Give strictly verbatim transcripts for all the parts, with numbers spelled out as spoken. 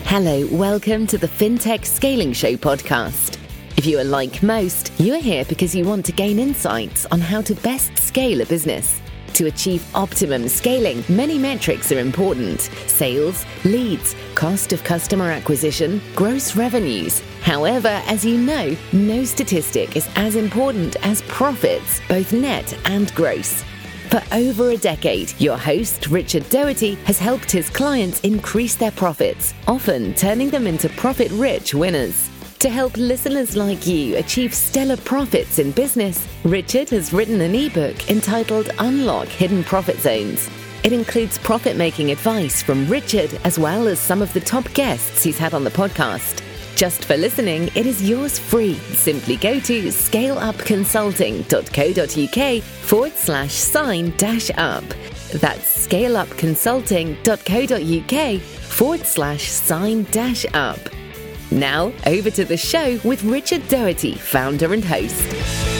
Hello, welcome to the FinTech Scaling Show podcast. If you are like most, you are here because you want to gain insights on how to best scale a business. To achieve optimum scaling, many metrics are important: sales, leads, cost of customer acquisition, gross revenues. However, as you know, no statistic is as important as profits, both net and gross. For over a decade, your host, Richard Doherty, has helped his clients increase their profits, often turning them into profit-rich winners. To help listeners like you achieve stellar profits in business, Richard has written an ebook entitled Unlock Hidden Profit Zones. It includes profit-making advice from Richard, as well as some of the top guests he's had on the podcast. Just for listening, it is yours free. Simply go to scaleupconsulting.co.uk forward slash sign dash up. That's scaleupconsulting.co.uk forward slash sign dash up. Now, over to the show with Richard Doherty, founder and host.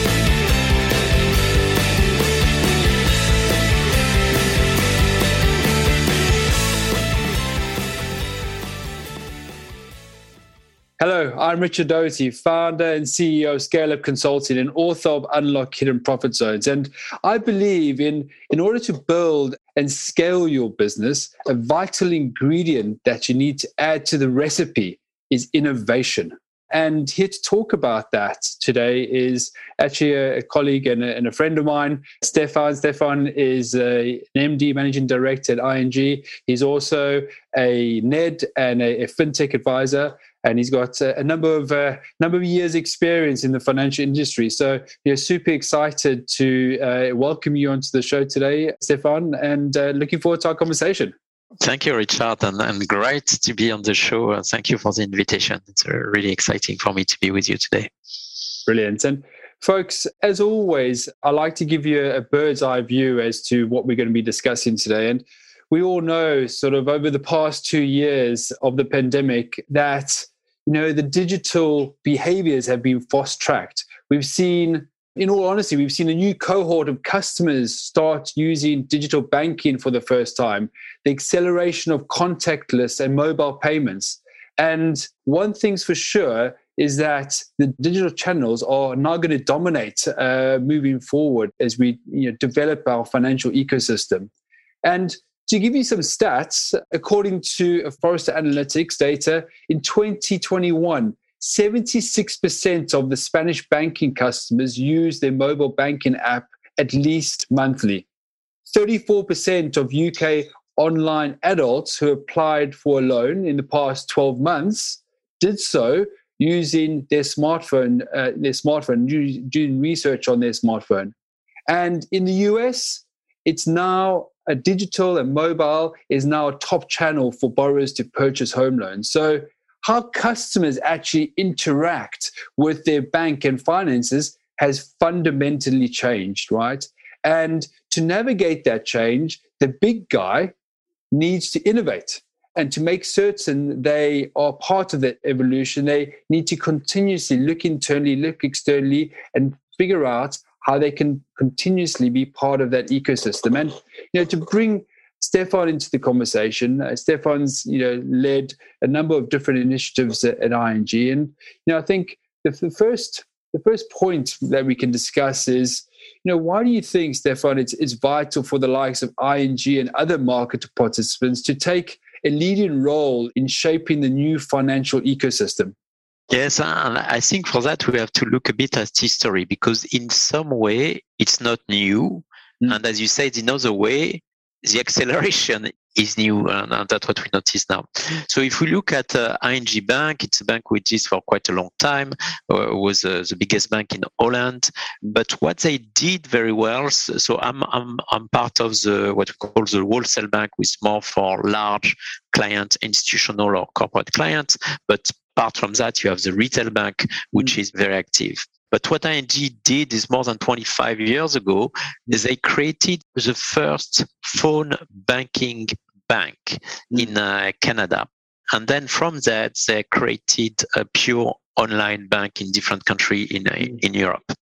Hello, I'm Richard Doherty, founder and C E O of Scale Up Consulting and author of Unlock Hidden Profit Zones. And I believe in, in order to build and scale your business, a vital ingredient that you need to add to the recipe is innovation. And here to talk about that today is actually a, a colleague and a, and a friend of mine, Stefan. Stefan is a, an M D, Managing Director at I N G. He's also a N E D and a, a FinTech advisor. And he's got a, a number of uh, number of years experience in the financial industry. So we're super excited to uh, welcome you onto the show today, Stefan, and uh, looking forward to our conversation. Thank you, Richard, and, and great to be on the show. Uh, thank you for the invitation. It's uh, really exciting for me to be with you today. Brilliant. And folks, as always, I like to give you a bird's eye view as to what we're going to be discussing today. And we all know sort of over the past two years of the pandemic that, you know, the digital behaviors have been fast-tracked. We've seen, in all honesty, we've seen a new cohort of customers start using digital banking for the first time, the acceleration of contactless and mobile payments. And one thing's for sure is that the digital channels are now going to dominate uh, moving forward as we you know, develop our financial ecosystem. And to give you some stats, according to Forrester Analytics data, in twenty twenty-one, seventy-six percent of the Spanish banking customers use their mobile banking app at least monthly. thirty-four percent of U K online adults who applied for a loan in the past twelve months did so using their smartphone, uh, their smartphone, doing research on their smartphone. And in the U S, it's now a digital and mobile is now a top channel for borrowers to purchase home loans. So how customers actually interact with their bank and finances has fundamentally changed, right? And to navigate that change, the big guy needs to innovate. And to make certain they are part of that evolution, they need to continuously look internally, look externally, and figure out how they can continuously be part of that ecosystem. And, you know, to bring Stefan into the conversation, uh, Stefan's, you know, led a number of different initiatives at, at I N G. And, you know, I think the, the first the first point that we can discuss is, you know, why do you think, Stefan, it's, it's vital for the likes of I N G and other market participants to take a leading role in shaping the new financial ecosystem? Yes, and I think for that we have to look a bit at history, because in some way it's not new. Mm. And as you said, in other way, the acceleration is new, and that's what we notice now. So if we look at uh, I N G Bank, it's a bank which is for quite a long time, uh, was uh, the biggest bank in Holland. But what they did very well, so I'm I'm I'm part of the what we call the wholesale bank, which is more for large client, institutional or corporate clients. But apart from that, you have the retail bank, which mm. is very active. But what I N G did is more than twenty-five years ago, they created the first phone banking bank mm. in uh, Canada. And then from that, they created a pure online bank in different countries in, uh, in Europe.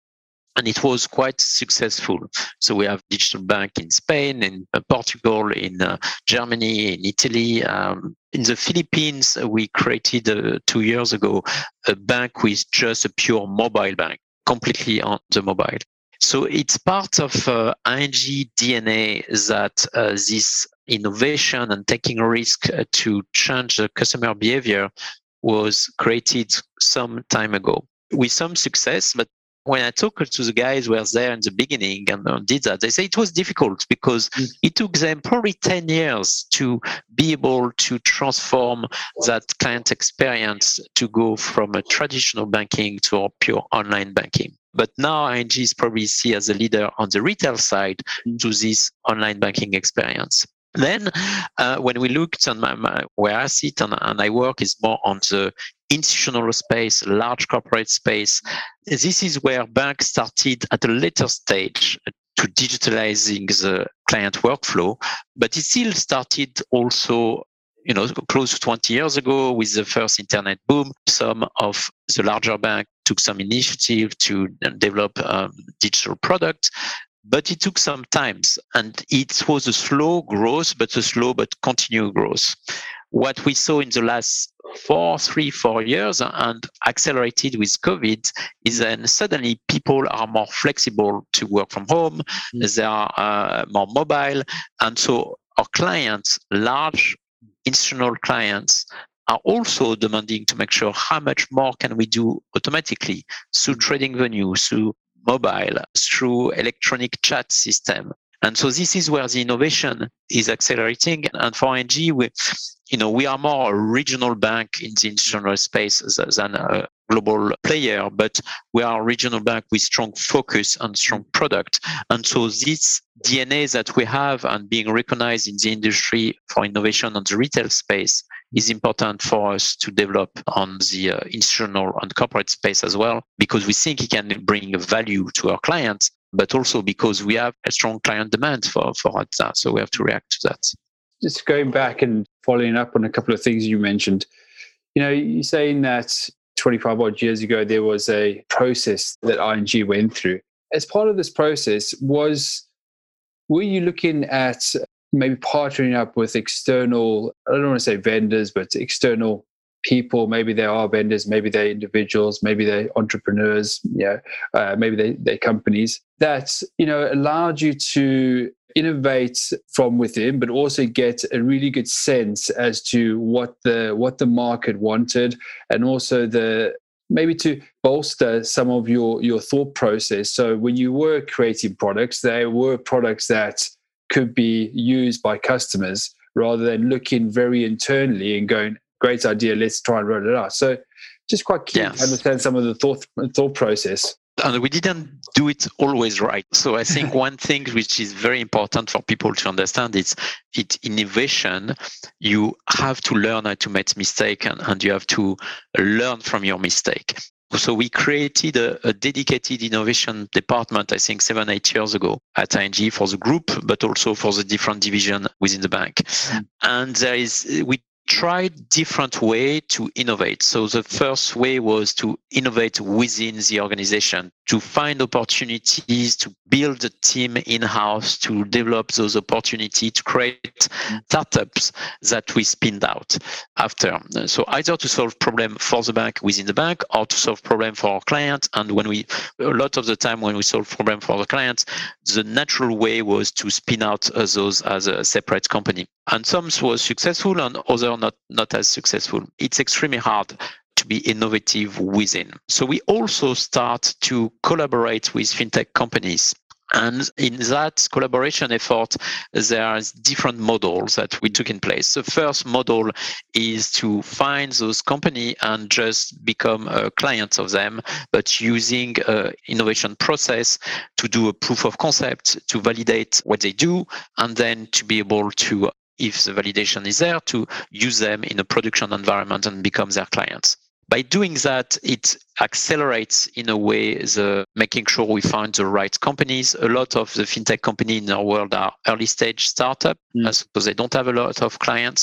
And it was quite successful. So we have digital bank in Spain, in uh, Portugal, in uh, Germany, in Italy. Um, in the Philippines, we created uh, two years ago a bank with just a pure mobile bank, completely on the mobile. So it's part of uh, I N G D N A that uh, this innovation and taking a risk uh, to change the customer behavior was created some time ago with some success. But when I talked to the guys who were there in the beginning and uh, did that, they say it was difficult because mm. it took them probably ten years to be able to transform that client experience to go from a traditional banking to a pure online banking. But now I N G is probably seen as a leader on the retail side mm. to this online banking experience. Then uh, when we looked on my, my, where I sit and, and I work is more on the institutional space, large corporate space. This is where banks started at a later stage to digitalizing the client workflow, but it still started also, you know, close to twenty years ago with the first internet boom. Some of the larger banks took some initiative to develop um, digital products. But it took some time, and it was a slow growth, but a slow but continued growth. What we saw in the last four, three, four years and accelerated with COVID is then suddenly people are more flexible to work from home. Mm. They are uh, more mobile. And so our clients, large institutional clients, are also demanding to make sure how much more can we do automatically through trading venues, through mobile, through electronic chat system. And so this is where the innovation is accelerating. And for I N G, we, you know, we are more a regional bank in the institutional space than a global player, but we are a regional bank with strong focus and strong product. And so this D N A that we have and being recognized in the industry for innovation on the retail space is important for us to develop on the uh, institutional and corporate space as well, because we think it can bring value to our clients, but also because we have a strong client demand for, for that. So we have to react to that. Just going back and following up on a couple of things you mentioned, you know, you're saying that twenty-five odd years ago, there was a process that I N G went through. As part of this process, was, were you looking at maybe partnering up with external, I don't want to say vendors, but external people? Maybe they are vendors, maybe they're individuals, maybe they're entrepreneurs, yeah, uh, maybe they, they're companies that, you know, allowed you to innovate from within, but also get a really good sense as to what the what the market wanted, and also the maybe to bolster some of your your thought process. So when you were creating products, they were products that could be used by customers rather than looking very internally and going, great idea, let's try and roll it out. So just quite keen yes. to understand some of the thought thought process. And we didn't do it always right. So I think one thing which is very important for people to understand is it innovation, you have to learn how to make mistakes, and, and you have to learn from your mistake. So we created a, a dedicated innovation department, I think seven, eight years ago at I N G for the group, but also for the different division within the bank. Mm. And there is, we tried different way to innovate. So the first way was to innovate within the organization, to find opportunities, to build a team in-house, to develop those opportunities, to create startups that we spinned out after. So either to solve problem for the bank within the bank, or to solve problem for our clients. And when we, a lot of the time when we solve problem for the clients, the natural way was to spin out those as a separate company. And some was successful and others not, not as successful. It's extremely hard to be innovative within. So we also start to collaborate with fintech companies. And in that collaboration effort, there are different models that we took in place. The first model is to find those companies and just become a client of them, but using an innovation process to do a proof of concept, to validate what they do, and then to be able to, if the validation is there, to use them in a production environment and become their clients. By doing that, it accelerates in a way the making sure we find the right companies. A lot of the fintech companies in our world are early stage startup, mm. because they don't have a lot of clients.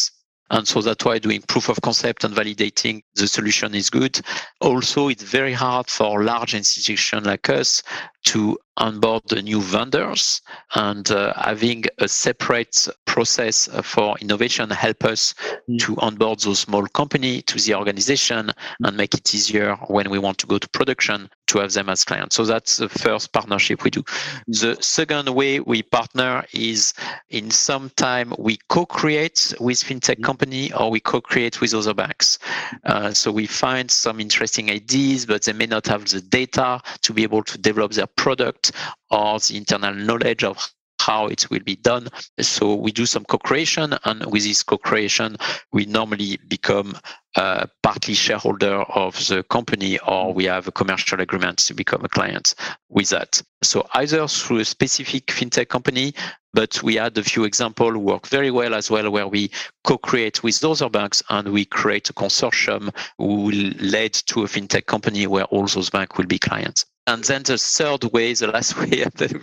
And so that's why doing proof of concept and validating the solution is good. Also, it's very hard for large institutions like us to onboard the new vendors, and uh, having a separate process for innovation help us mm. to onboard those small companies to the organization and make it easier when we want to go to production to have them as clients. So that's the first partnership we do. Mm. The second way we partner is in some time we co-create with fintech mm. company or we co-create with other banks. Uh, so we find some interesting ideas, but they may not have the data to be able to develop their product or the internal knowledge of how it will be done. So we do some co-creation, and with this co-creation, we normally become uh, partly shareholder of the company, or we have a commercial agreement to become a client with that. So either through a specific fintech company, but we had a few examples work very well as well, where we co-create with other banks and we create a consortium who will lead to a fintech company where all those banks will be clients. And then the third way, the last way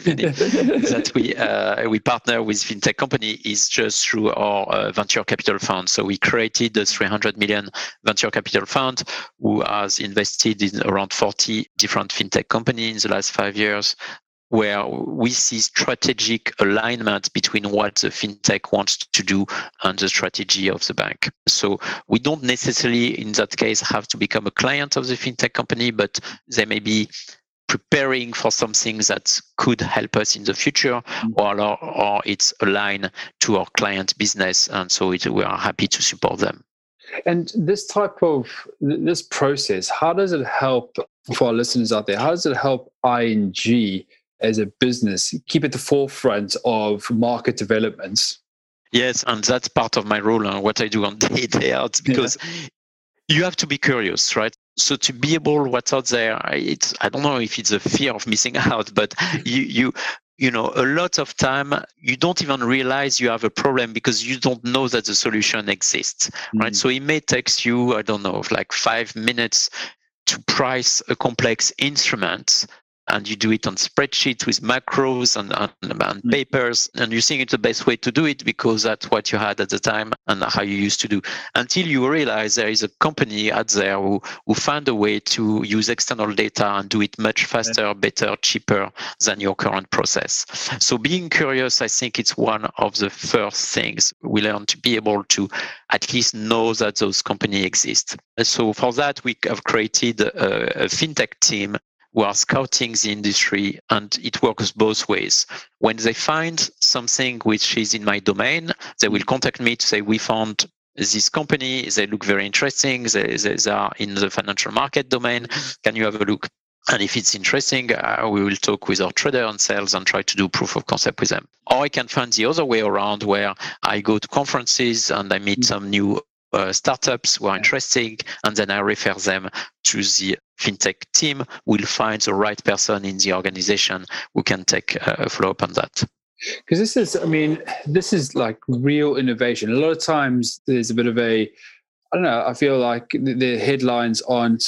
that we uh, we partner with fintech company is just through our uh, venture capital fund. So we created a three hundred million venture capital fund who has invested in around forty different fintech companies in the last five years, where we see strategic alignment between what the fintech wants to do and the strategy of the bank. So we don't necessarily, in that case, have to become a client of the fintech company, but they may be preparing for something that could help us in the future, or, or it's aligned to our client business, and so it, we are happy to support them. And this type of, this process, how does it help, for our listeners out there, how does it help I N G as a business keep at the forefront of market developments? Yes, and that's part of my role and what I do on day day out, because yeah. you have to be curious, right? So to be able what's out there, it's, I don't know if it's a fear of missing out, but you, you, you know, a lot of time you don't even realize you have a problem because you don't know that the solution exists, mm-hmm. right? So it may take you, I don't know, like five minutes to price a complex instrument, and you do it on spreadsheets with macros and, and, and papers, and you think it's the best way to do it because that's what you had at the time and how you used to do. Until you realize there is a company out there who, who found a way to use external data and do it much faster, better, cheaper than your current process. So being curious, I think it's one of the first things we learn, to be able to at least know that those companies exist. So for that, we have created a, a fintech team who are scouting the industry, and it works both ways. When they find something which is in my domain, they will contact me to say, we found this company, they look very interesting, they, they, they are in the financial market domain, can you have a look? And if it's interesting, uh, we will talk with our trader and sales and try to do proof of concept with them. Or I can find the other way around, where I go to conferences and I meet some new Uh, startups who are interesting, and then I refer them to the fintech team. We'll find the right person in the organization who can take a follow up on that. Because this is, I mean, this is like real innovation. A lot of times there's a bit of a, I don't know, I feel like the headlines aren't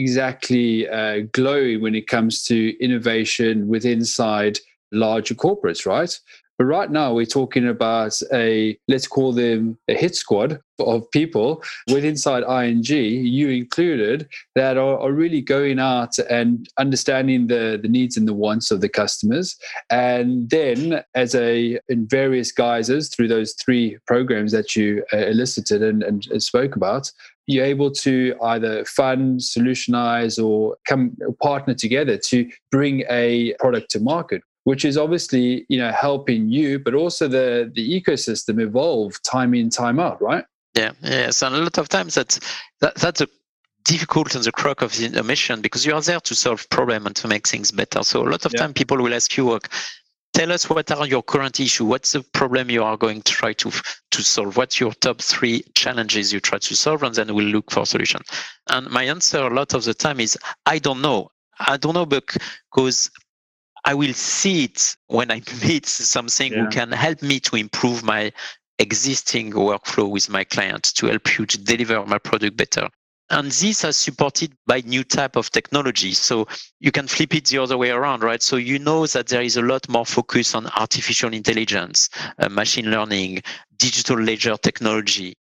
exactly uh, glowy when it comes to innovation with inside larger corporates, right? But right now we're talking about a, let's call them a hit squad of people with inside I N G, you included, that are, are really going out and understanding the, the needs and the wants of the customers. And then as a, in various guises through those three programs that you uh, elicited and, and spoke about, you're able to either fund, solutionize, or come partner together to bring a product to market, which is obviously, you know, helping you, but also the, the ecosystem evolve time in, time out, right? Yeah, yes. And a lot of times that's, that, that's a difficult and the crux of the mission, because you are there to solve problems and to make things better. So a lot of yeah. time people will ask you, tell us what are your current issues, what's the problem you are going to try to, to solve, what's your top three challenges you try to solve, and then we'll look for a solution. And my answer a lot of the time is, I don't know. I don't know because I will see it when I meet something yeah. who can help me to improve my existing workflow with my clients, to help you to deliver my product better. And this is supported by new type of technology. So you can flip it the other way around, right? So you know that there is a lot more focus on artificial intelligence, uh, machine learning, digital ledger technology,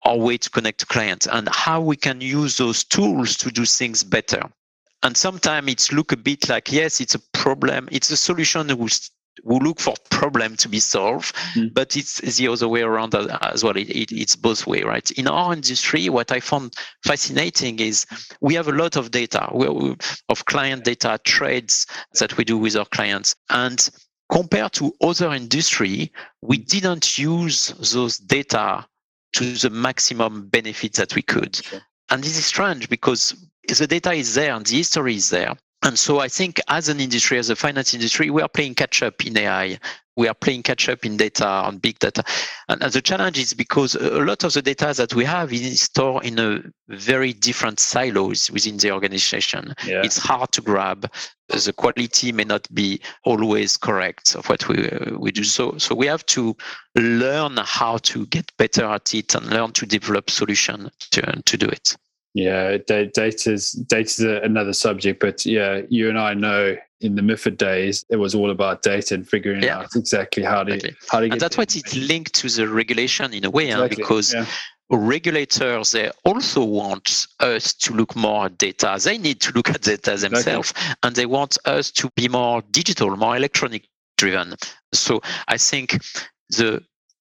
our way to connect to clients and how we can use those tools to do things better. And sometimes it's look a bit like, yes, it's a problem. It's a solution that will we look for problem to be solved, mm. but it's the other way around as well. It, it, it's both way, right? In our industry, what I found fascinating is we have a lot of data, we, of client data, trades that we do with our clients. And compared to other industry, we didn't use those data to the maximum benefit that we could. Sure. And this is strange because the data is there and the history is there. And so I think as an industry, as a finance industry, we are playing catch up in A I. We are playing catch up in data, on big data. And the challenge is because a lot of the data that we have is stored in a very different silos within the organization. Yeah. It's hard to grab. The quality may not be always correct of what we uh, we do. So, so we have to learn how to get better at it and learn to develop solutions to, to do it. Yeah, data's data's another subject, but yeah, you and I know in the MiFID days it was all about data and figuring yeah. out exactly how to exactly. how to get. And that's why it's linked to the regulation in a way, exactly. huh? because yeah. regulators they also want us to look more at data. They need to look at data themselves, exactly. and they want us to be more digital, more electronic driven. So I think the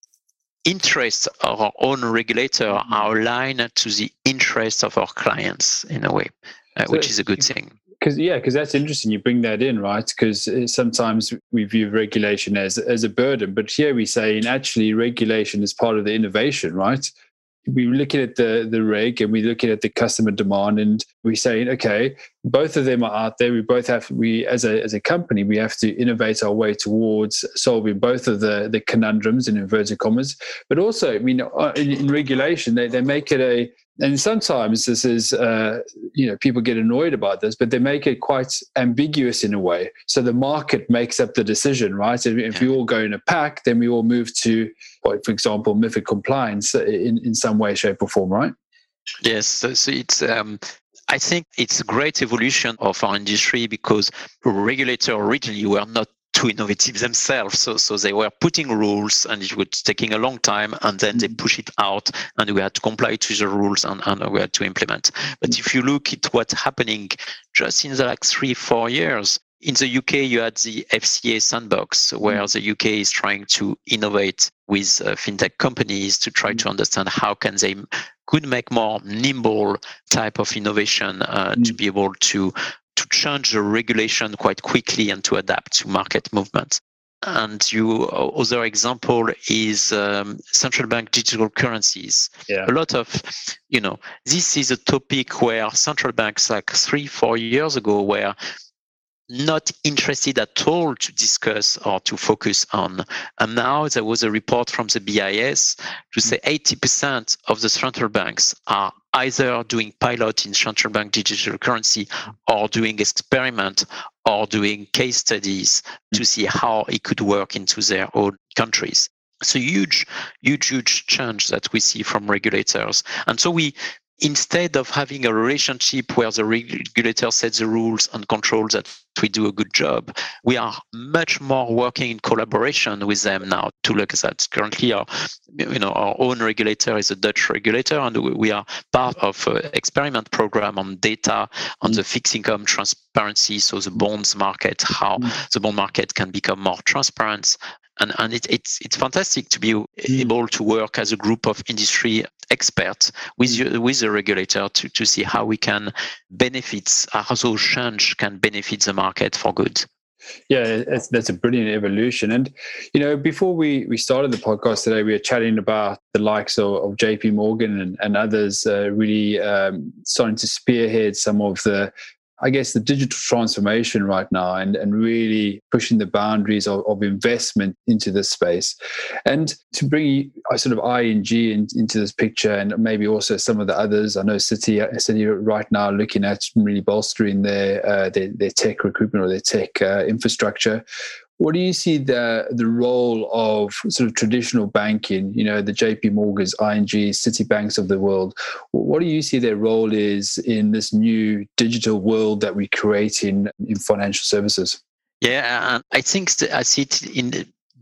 interests of our own regulator are aligned to the interests of our clients in a way, uh, so, which is a good thing. Because yeah, because that's interesting. You bring that in, right? Because sometimes we view regulation as as a burden, but here we say, and actually, regulation is part of the innovation, right? We're looking at the the reg and we're looking at the customer demand, and we're saying, okay, both of them are out there. We both have, we as a as a company, we have to innovate our way towards solving both of the the conundrums in inverted commas. But also, I mean, in, in regulation, they, they make it a, and sometimes this is, uh, you know, people get annoyed about this, but they make it quite ambiguous in a way. So the market makes up the decision, right? If, if yeah. we all go in a pack, then we all move to, like, for example, MiFID compliance in, in some way, shape or form, right? Yes, so, so it's, um, I think it's a great evolution of our industry because regulators originally were not too innovative themselves. So, so they were putting rules and it was taking a long time and then they push it out and we had to comply to the rules and, and we had to implement. But if you look at what's happening just in the last three, four years, in the U K, you had the F C A sandbox where the U K is trying to innovate with uh, fintech companies to try to understand how can they could make more nimble type of innovation uh, mm. to be able to to change the regulation quite quickly and to adapt to market movements. And you other example is um, central bank digital currencies. Yeah. A lot of, you know, this is a topic where central banks like three, four years ago were not interested at all to discuss or to focus on. And now there was a report from the B I S to say eighty percent of the central banks are either doing pilot in central bank digital currency or doing experiment or doing case studies to see how it could work into their own countries. So huge, huge, huge change that we see from regulators. And so we, instead of having a relationship where the regulator sets the rules and controls that we do a good job, we are much more working in collaboration with them now to look at that. Currently, our, you know, our own regulator is a Dutch regulator, and we are part of an experiment program on data on the fixed income transparency, so the bonds market, how the bond market can become more transparent. And, and it, it's it's fantastic to be able to work as a group of industry experts with you, with the regulator to, to see how we can benefit, how those change can benefit the market for good. Yeah, that's, that's a brilliant evolution. And, you know, before we, we started the podcast today, we were chatting about the likes of, of J P Morgan and, and others uh, really um, starting to spearhead some of the, I guess, the digital transformation right now and, and really pushing the boundaries of, of investment into this space. And to bring a sort of I N G in, into this picture and maybe also some of the others, I know Citi, Citi right now looking at really bolstering their, uh, their, their tech recruitment or their tech uh, infrastructure. What do you see the the role of sort of traditional banking, you know, the J P Morgans, I N Gs, Citibanks of the world? What do you see their role is in this new digital world that we create in, in financial services? Yeah, and I think I see it in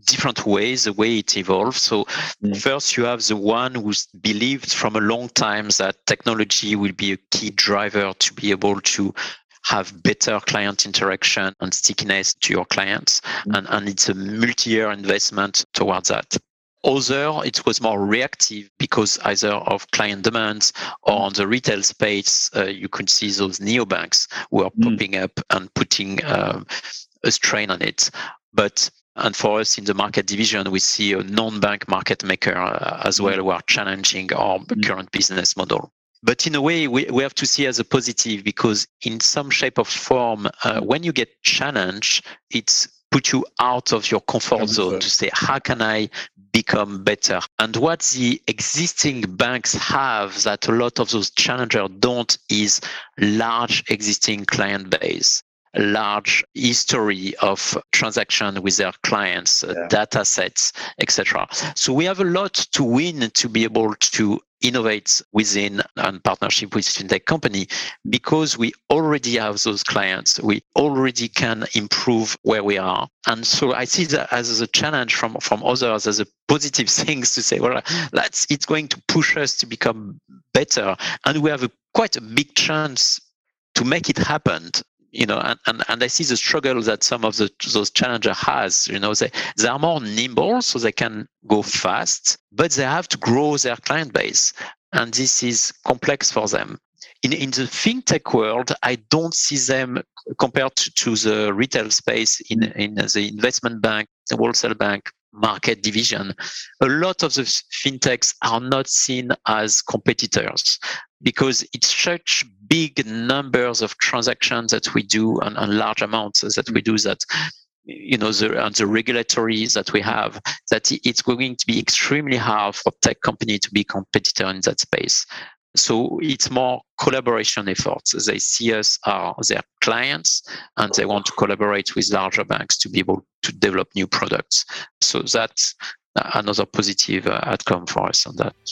different ways, the way it evolves. So Mm. first you have the one who's believed from a long time that technology will be a key driver to be able to have better client interaction and stickiness to your clients. Mm. And, and it's a multi-year investment towards that. Other, it was more reactive because either of client demands or on the retail space, uh, you could see those neobanks were Mm. popping up and putting uh, a strain on it. But and for us in the market division, we see a non-bank market maker uh, as well who are challenging our Mm. current business model. But in a way, we, we have to see as a positive because in some shape or form, uh, when you get challenged, it's put you out of your comfort Comfort zone zone. to say, how can I become better? And what the existing banks have that a lot of those challengers don't is large existing client base, large history of transaction with their clients, uh, Yeah. data sets, et cetera. So we have a lot to win to be able to innovate within and partnership with fintech company because we already have those clients. We already can improve where we are. And so I see that as a challenge from, from others as a positive things to say, well, that's, it's going to push us to become better. And we have a, quite a big chance to make it happen. You know, and, and, and I see the struggle that some of the, those challengers has, you know, they, they are more nimble so they can go fast, but they have to grow their client base. And this is complex for them. In, in the fintech world, I don't see them compared to, to the retail space in, in the investment bank, the wholesale bank, market division. A lot of the fintechs are not seen as competitors because it's such big numbers of transactions that we do and, and large amounts that we do that, you know, the, and the regulatory that we have, that it's going to be extremely hard for tech company to be competitor in that space. So it's more collaboration efforts. They see us as their clients and they want to collaborate with larger banks to be able to develop new products. So that's another positive uh, outcome for us on that.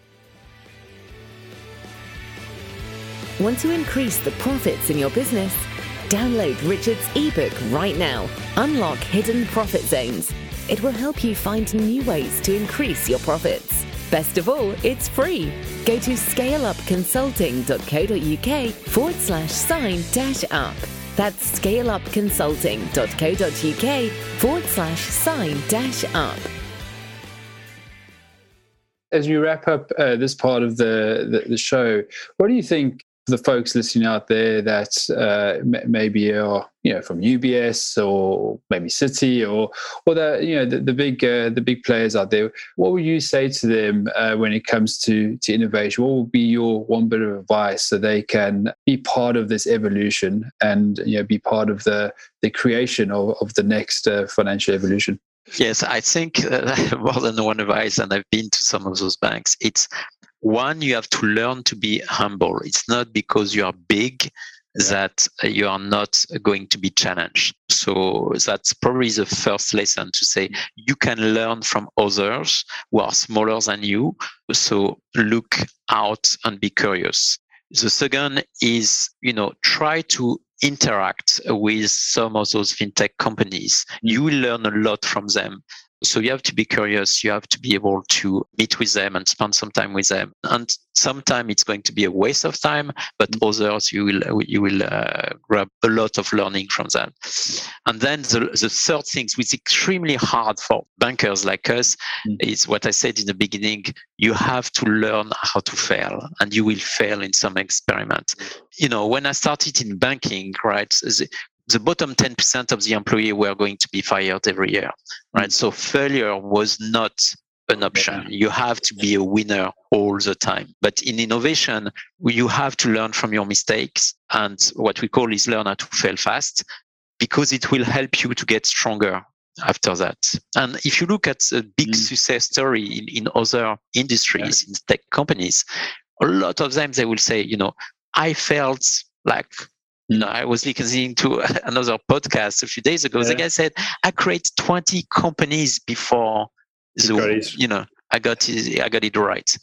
Want to increase the profits in your business? Download Richard's ebook right now, Unlock Hidden Profit Zones. It will help you find new ways to increase your profits. Best of all, it's free. Go to scaleupconsulting.co.uk forward slash sign dash up. That's scaleupconsulting.co.uk forward slash sign dash up. As we wrap up uh, this part of the, the, the show, what do you think the folks listening out there that uh, m- maybe are, you know, from U B S or maybe Citi or or the, you know, the, the big uh, the big players out there, what would you say to them uh, when it comes to to innovation? What would be your one bit of advice so they can be part of this evolution and, you know, be part of the the creation of, of the next uh, financial evolution? Yes, I think uh, more than one advice, and I've been to some of those banks. It's one, you have to learn to be humble. It's not because you are big that you are not going to be challenged. So that's probably the first lesson, to say you can learn from others who are smaller than you. So look out and be curious. The second is, you know, try to interact with some of those fintech companies. You will learn a lot from them. So you have to be curious. You have to be able to meet with them and spend some time with them. And sometimes it's going to be a waste of time, but others you will you will uh, grab a lot of learning from them. And then the, the third thing, which is extremely hard for bankers like us, mm. is what I said in the beginning. You have to learn how to fail, and you will fail in some experiment. You know, when I started in banking, right, the, the bottom ten percent of the employees were going to be fired every year, right? So failure was not an option. You have to be a winner all the time. But in innovation, you have to learn from your mistakes, and what we call is learn how to fail fast, because it will help you to get stronger after that. And if you look at a big mm. success story in, in other industries, yeah. in tech companies, a lot of them, they will say, you know, I felt like, you know, I was listening to another podcast a few days ago. Yeah. The guy said, I created twenty companies before the, you know, I got it, I got it right.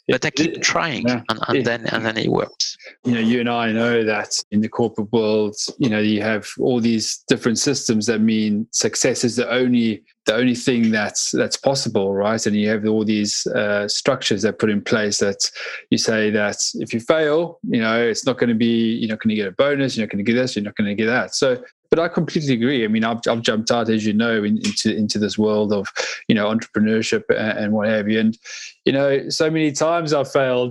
but I keep trying, yeah. and, and then and then it works. You know, you and I know that in the corporate world, you know, you have all these different systems that mean success is the only the only thing that's that's possible, right? And you have all these uh, structures that put in place that you say that if you fail, you know, it's not going to be, you're not going to get a bonus, you're not going to get this, you're not going to get that. So, but I completely agree. I mean, I've, I've jumped out, as you know, in, into into this world of, you know, entrepreneurship and, and what have you. And, you know, so many times I've failed.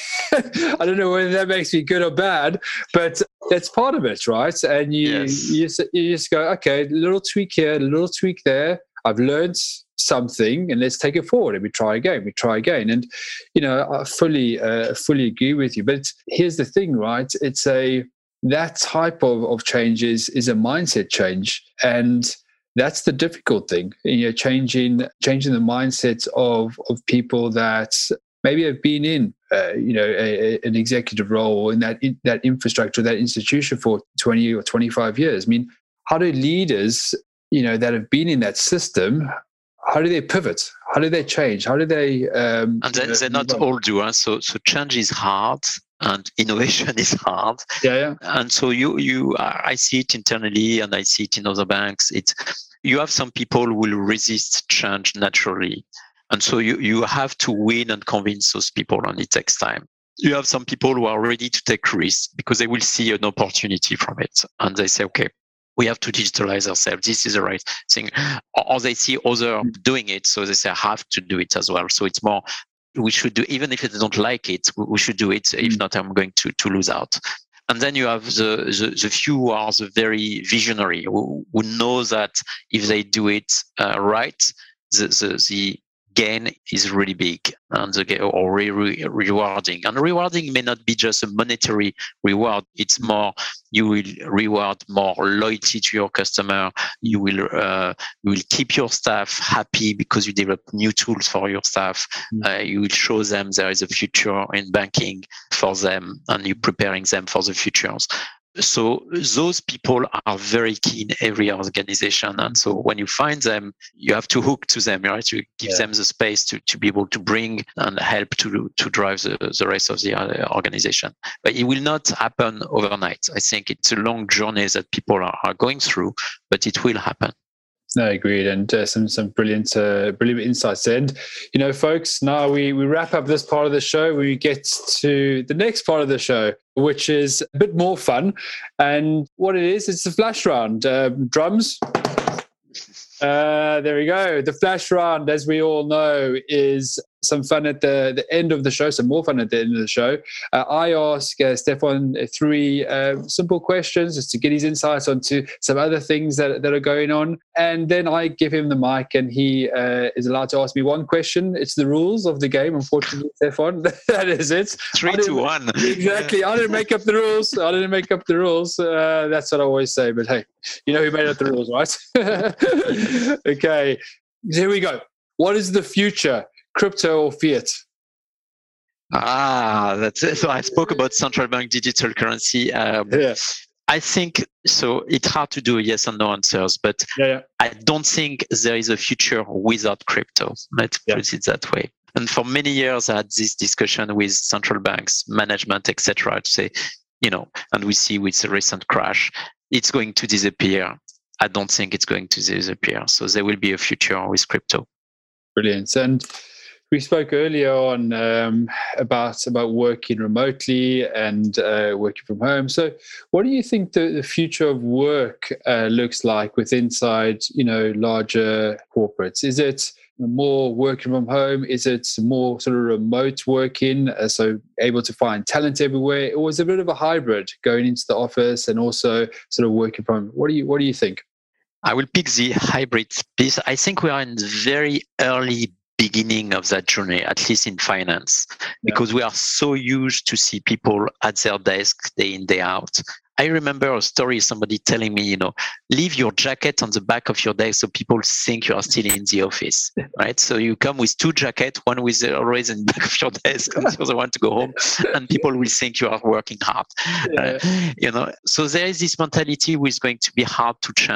I don't know whether that makes me good or bad, but that's part of it, right? And you, yes. you, just, you just go, okay, a little tweak here, a little tweak there. I've learned something, and let's take it forward. And we try again. We try again. And you know, I fully, uh, fully agree with you. But here's the thing, right? It's a that type of of change is is a mindset change, and that's the difficult thing. You know, changing changing the mindsets of of people that maybe have been in, uh, you know, a, a, an executive role or in that in, that infrastructure, that institution for twenty or twenty-five years. I mean, how do leaders, you know, that have been in that system, how do they pivot? How do they change? How do they? Um, and then know, they not all do. Huh? So, so change is hard, and innovation is hard. Yeah, yeah. And so you, you, I see it internally, and I see it in other banks. It's you have some people who will resist change naturally, and so you, you have to win and convince those people, and it takes time. You have some people who are ready to take risks because they will see an opportunity from it, and they say, okay, we have to digitalize ourselves. This is the right thing. Or they see others doing it, so they say, I have to do it as well. So it's more, we should do, even if they don't like it, we should do it. If not, I'm going to, to lose out. And then you have the, the, the few who are the very visionary, who, who know that if they do it uh, right, the, the, the gain is really big and the, or re- re- rewarding. And rewarding may not be just a monetary reward. It's more, you will reward more loyalty to your customer. You will uh, you will keep your staff happy because you develop new tools for your staff. Mm. Uh, you will show them there is a future in banking for them, and you're preparing them for the futures. So those people are very key in every organization. And so when you find them, you have to hook to them, right? You give yeah. them the space to, to be able to bring and help to, to drive the, the rest of the organization. But it will not happen overnight. I think it's a long journey that people are, are going through, but it will happen. No, agreed, and uh, some some brilliant, uh, brilliant insights. And you know, folks, now we we wrap up this part of the show. We get to the next part of the show, which is a bit more fun. And what it is, it's the flash round. Uh, drums. Uh, there we go. The flash round, as we all know, is some fun at the, the end of the show, some more fun at the end of the show. Uh, I ask uh, Stefan three uh, simple questions just to get his insights onto some other things that, that are going on. And then I give him the mic and he uh, is allowed to ask me one question. It's the rules of the game, unfortunately, Stefan. That is it. Three to one. Exactly. I didn't make up the rules. I didn't make up the rules. Uh, that's what I always say. But hey, you know who made up the rules, right? Okay. Here we go. What is the future? Crypto or fiat? Ah, that's it. So I spoke about central bank digital currency. Um, yeah. I think so. It's hard to do yes and no answers, but yeah, yeah. I don't think there is a future without crypto. Let's yeah. put it that way. And for many years, I had this discussion with central banks, management, et cetera, to say, you know, and we see with the recent crash, it's going to disappear. I don't think it's going to disappear. So there will be a future with crypto. Brilliant. And we spoke earlier on um, about about working remotely and uh, working from home. So, what do you think the, the future of work uh, looks like with inside, you know, larger corporates? Is it more working from home? Is it more sort of remote working, uh, so able to find talent everywhere, or is it a bit of a hybrid, going into the office and also sort of working from home? What do you What do you think? I will pick the hybrid piece. I think we are in the very early beginning of that journey, at least in finance, yeah. because we are so used to see people at their desk day in, day out. I remember a story, somebody telling me, you know, leave your jacket on the back of your desk so people think you are still in the office, right? So you come with two jackets, one with always in the back of your desk and the other one to go home, and people will think you are working hard. Yeah. Uh, you know, so there is this mentality which is going to be hard to change.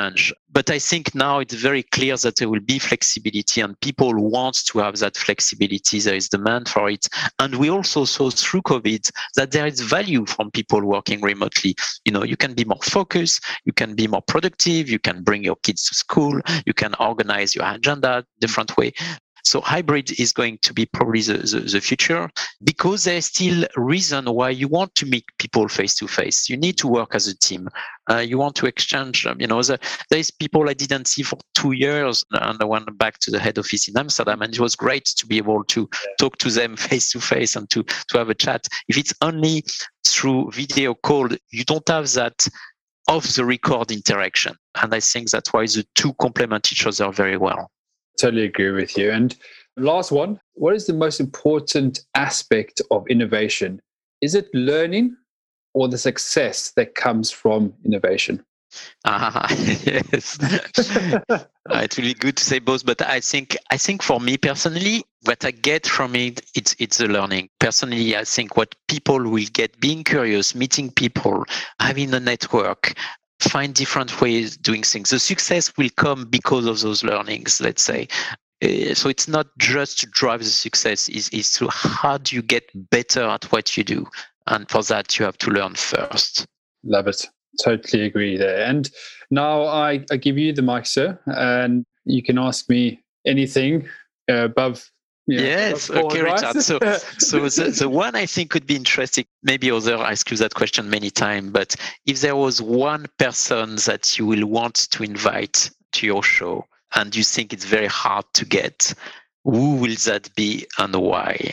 But I think now it's very clear that there will be flexibility and people want to have that flexibility. There is demand for it. And we also saw through COVID that there is value from people working remotely. You know, you can be more focused, you can be more productive, you can bring your kids to school, you can organize your agenda different way. So hybrid is going to be probably the, the, the future, because there's still a reason why you want to meet people face to face. You need to work as a team. Uh, you want to exchange, um, you know, the, there's people I didn't see for two years and I went back to the head office in Amsterdam, and it was great to be able to talk to them face to face and to, to have a chat. If it's only through video call, you don't have that off the record interaction. And I think that's why the two complement each other very well. Totally agree with you. And last one, what is the most important aspect of innovation? Is it learning or the success that comes from innovation? Ah, yes. uh, it's really good to say both, but I think I think for me personally, what I get from it, it's it's the learning. Personally, I think what people will get, being curious, meeting people, having a network, find different ways doing things. The success will come because of those learnings, let's say. Uh, so it's not just to drive the success, it's, it's to how do you get better at what you do? And for that, you have to learn first. Love it. Totally agree there. And now I, I give you the mic, sir, and you can ask me anything uh, above. Yeah, yes, okay, right? Richard. So, so the, the one I think could be interesting, maybe other ask you that question many times, but if there was one person that you will want to invite to your show and you think it's very hard to get, who will that be and why?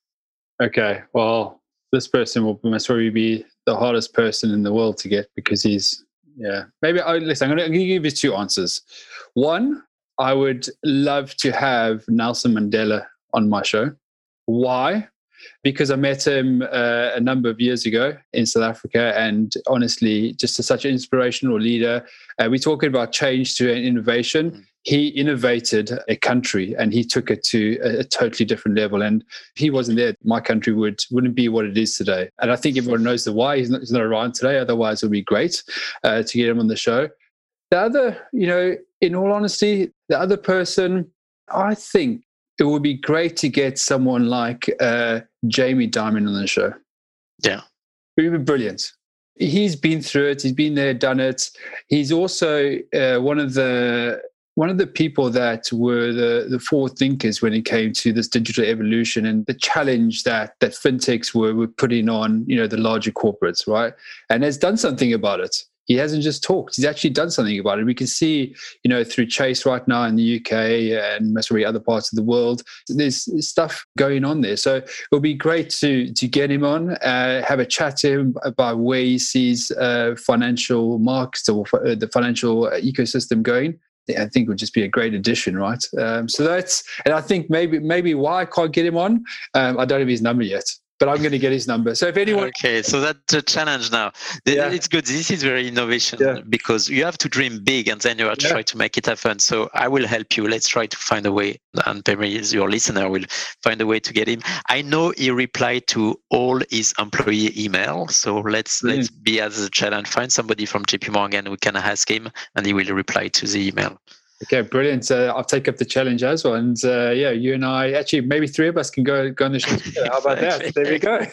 Okay, well, this person will must probably be the hardest person in the world to get because he's, yeah, maybe, I, listen, I'm going to give you two answers. One, I would love to have Nelson Mandela on my show. Why? Because I met him uh, a number of years ago in South Africa, and honestly, just a, such an inspirational leader. Uh, we're talking about change to an innovation. Mm-hmm. He innovated a country and he took it to a, a totally different level. And if he wasn't there, my country would, wouldn't be what it is today. And I think everyone knows the why. He's not, he's not around today. Otherwise, it would be great uh, to get him on the show. The other, you know, in all honesty, the other person, I think, it would be great to get someone like uh, Jamie Dimon on the show. Yeah. It would be brilliant. He's been through it. He's been there, done it. He's also uh, one of the one of the people that were the, the forward thinkers when it came to this digital evolution and the challenge that that fintechs were, were putting on, you know, the larger corporates, right? And has done something about it. He hasn't just talked. He's actually done something about it. We can see, you know, through Chase right now in the U K and most probably other parts of the world, there's stuff going on there. So it'll be great to to get him on, uh, have a chat to him about where he sees uh, financial markets or uh, the financial ecosystem going. I think it would just be a great addition, right? Um, so that's, and I think maybe maybe why I can't get him on, um, I don't have his number yet. But I'm going to get his number. So if anyone... Okay, so that's a challenge now. Yeah. It's good. This is very innovation yeah. because you have to dream big and then you have to yeah. try to make it happen. So I will help you. Let's try to find a way. And maybe your listener will find a way to get him. I know he replied to all his employee email. So let's mm. let's be as a challenge. Find somebody from J P Morgan. We can ask him and he will reply to the email. Okay, brilliant. Uh, I'll take up the challenge as well. And uh, yeah, you and I, actually, maybe three of us can go go on the show together. How about that? There we go.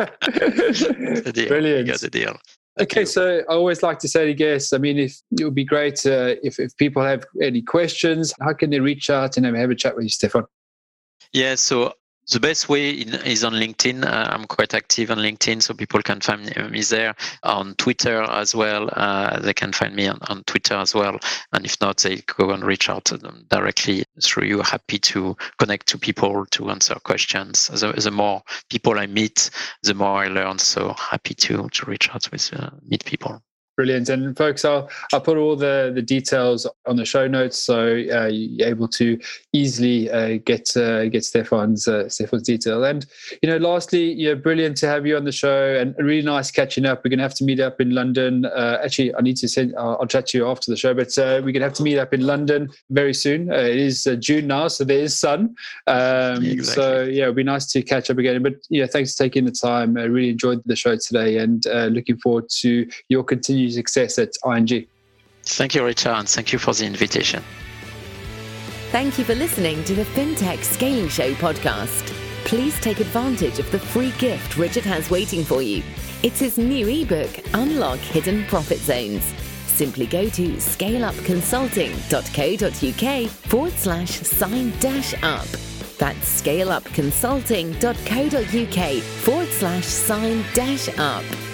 The deal. Brilliant. You got the deal. Okay, so I always like to say to guests, I mean, if it would be great uh, if, if people have any questions, how can they reach out and have a chat with you, Stefan? Yeah, so the best way in, is on LinkedIn. Uh, I'm quite active on LinkedIn, so people can find me there. On Twitter as well, uh, they can find me on, on Twitter as well. And if not, they go and reach out to them directly through you. Happy to connect to people to answer questions. The, the more people I meet, the more I learn. So happy to to reach out with uh, meet people. Brilliant. And folks, I'll, I'll put all the, the details on the show notes so uh, you're able to easily uh, get uh, get Stefan's uh, Stefan's detail. And, you know, lastly, yeah, brilliant to have you on the show and really nice catching up. We're going to have to meet up in London. Uh, actually, I need to send, I'll, I'll chat to you after the show, but uh, we're going to have to meet up in London very soon. Uh, it is uh, June now, so there is sun. Um, exactly. So, yeah, it'll be nice to catch up again. But, yeah, thanks for taking the time. I really enjoyed the show today and uh, looking forward to your continued success at I N G. Thank you, Richard, and thank you for the invitation. Thank you for listening to the FinTech Scaling Show podcast. Please take advantage of the free gift Richard has waiting for you. It's his new ebook, Unlock Hidden Profit Zones. Simply go to scaleupconsulting.co.uk forward slash sign dash up. That's scaleupconsulting.co.uk forward slash sign dash up.